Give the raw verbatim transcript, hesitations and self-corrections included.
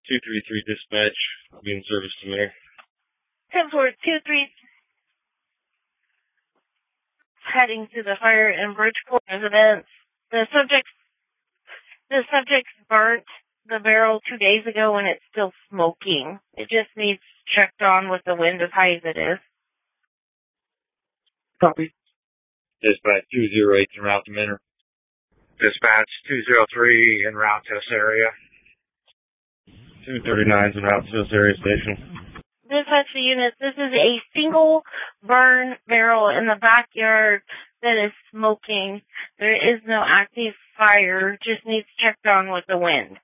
two three three dispatch, being service to me. ten four two three, heading to the fire in Bridgeport residence. The subject, the subject burnt the barrel two days ago and it's still smoking. It just needs checked on with the wind as high as it is. Copy. Dispatch two zero eight en route to Minner. Dispatch two zero three en route to this area. two thirty-nine en route to this area station. Dispatch the units. This is a single burn barrel in the backyard that is smoking. There is no active fire. Just needs checked on with the wind.